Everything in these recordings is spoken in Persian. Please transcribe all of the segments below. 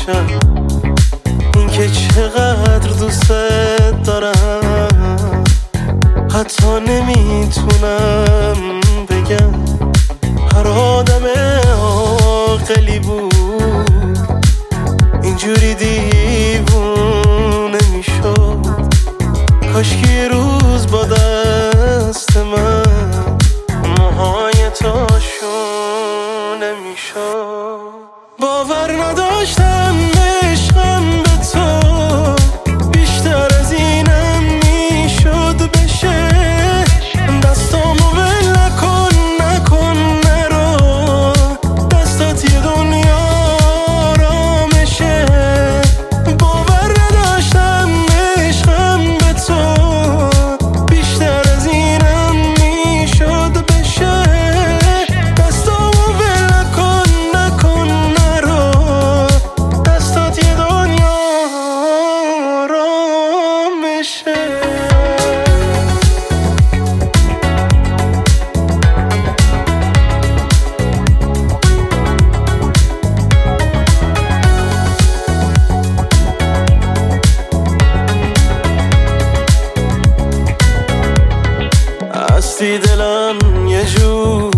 باشم، این که چقدر دوست دارم حتی نمیتونم بگم. هر آدم عاقلی بود اینجوری دیوونه میشد. کاشکی یه روز با دست من موهای تاشونه میشد. باور نداشتم عشقم به تو بیشتر از اینم میشد بشه. دستامو ول نکن نرو، دستات یه دنیا آرامشه. باور نداشتم عشقم به تو بیشتر از اینم میشد بشه. دستامو ول نکن نرو، دستات یه دنیا آرامشه. هستی دلم یه جور،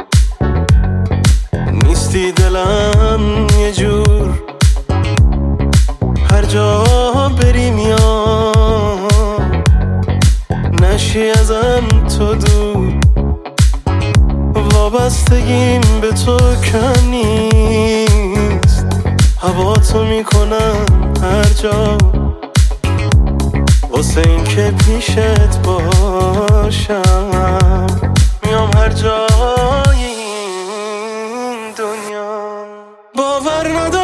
نیستی دلم یه جور. هر جا بری میام، نشی ازم تو دور. وابستگیم به تو کم نیست، هوا تو میکنم هر جا واسه این که پیشت باشم. میام هر جای این دنیا. باور ندارم